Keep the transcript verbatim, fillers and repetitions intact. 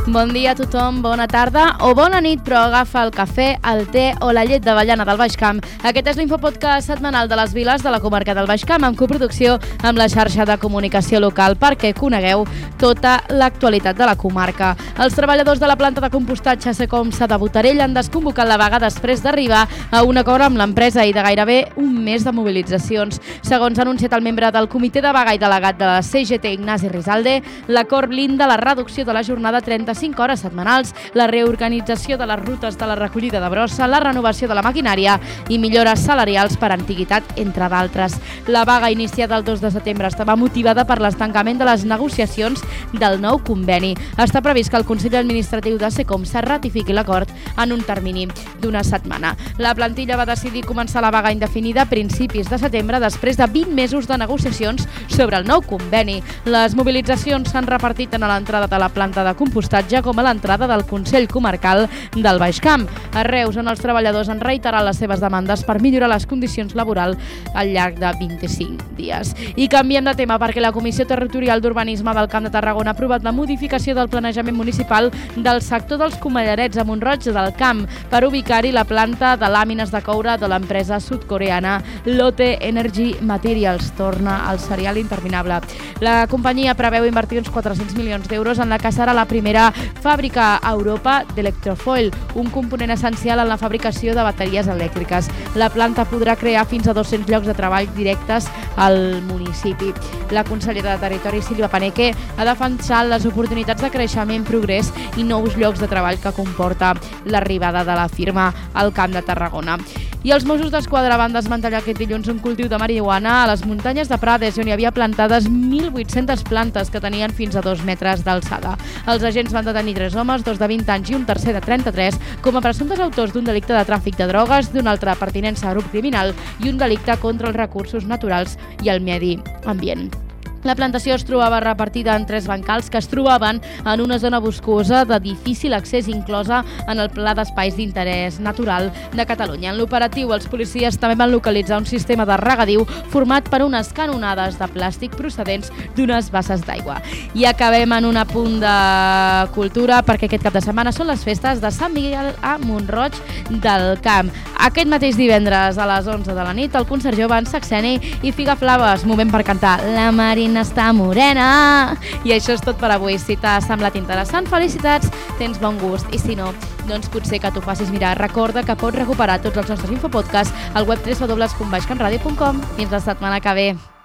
Bon dia a tothom, bona tarda o bona nit, però agafa el cafè, el te o la llet d'avellana del Baix Camp. Aquest és l'infopodcast setmanal de les viles de la comarca del Baix Camp, amb coproducció amb la xarxa de comunicació local, perquè conegueu tota l'actualitat de la comarca. Els treballadors de la planta de compostatge Secomsa de Botarell han desconvocat la vaga després d'arribar a un acord amb l'empresa i de gairebé un mes de mobilitzacions. Segons ha anunciat el membre del comitè de vaga i delegat de la C G T, Ignasi Rizalde, l'acord blinda la reducció de la jornada a trenta-cinc hores setmanals, la reorganització de les rutes de la recollida de brossa, la renovació de la maquinària i millores salarials per antiguitat, entre d'altres. La vaga iniciada el dos de setembre estava motivada per l'estancament de les negociacions del nou conveni. Està previst que el Consell Administratiu de Secomsa ratifiqui l'acord en un termini d'una setmana. La plantilla va decidir començar la vaga indefinida a principis de setembre després de vint mesos de negociacions sobre el nou conveni. Les mobilitzacions s'han repartit tant a l'entrada de la planta de compostatge com a l'entrada del Consell Comarcal del Baix Camp. A Reus, on els treballadors han reiterat les seves demandes per millorar les condicions laborals al llarg de vint-i-cinc dies. I canviem de tema perquè la Comissió Territorial d'Urbanisme del Camp de Tarragona ha aprovat la modificació del planejament municipal del sector dels Comallarets a Mont-roig del Camp per ubicar-hi la planta de làmines de coure de l'empresa sud-coreana Lotte Energy Materials. Torna al serial interminable. La companyia preveu invertir uns quatre-cents milions d'euros en la que serà la primera fàbrica a Europa d'electrofoil, un component essencial en la fabricació de bateries elèctriques. La planta podrà crear fins a dos-cents llocs de treball directes al municipi. La consellera de Territori, Sílvia Paneque, ha defensat les oportunitats de creixement, progrés i nous llocs de treball que comporta l'arribada de la firma al Camp de Tarragona. I els Mossos d'Esquadra van desmantellar aquest dilluns un cultiu de marihuana a les muntanyes de Prades, on hi havia plantades mil vuit-centes plantes que tenien fins a dos metres d'alçada. Els agents van detenir tres homes, dos de vint anys i un tercer de trenta-tres, com a presumptes autors d'un delicte de tràfic de drogues, d'un altre pertinença a grup criminal i un delicte contra els recursos naturals i el medi ambient. La plantació es trobava repartida en tres bancals que es trobaven en una zona boscosa de difícil accés inclosa en el Pla d'Espais d'Interès Natural de Catalunya. En l'operatiu, els policies també van localitzar un sistema de regadiu format per unes canonades de plàstic procedents d'unes basses d'aigua. I acabem en un apunt de cultura perquè aquest cap de setmana són les festes de Sant Miguel a Mont-roig del Camp. Aquest mateix divendres a les onze de la nit, el concert jove en Saxeni i Figaflaves, moment per cantar La Marina està morena. I això és tot per avui. Si t'ha semblat interessant, felicitats, tens bon gust. I si no, doncs potser que t'ho facis mirar. Recorda que pots recuperar tots els nostres infopodcasts al web w w w punt baixcampradio punt com. Fins la setmana que ve.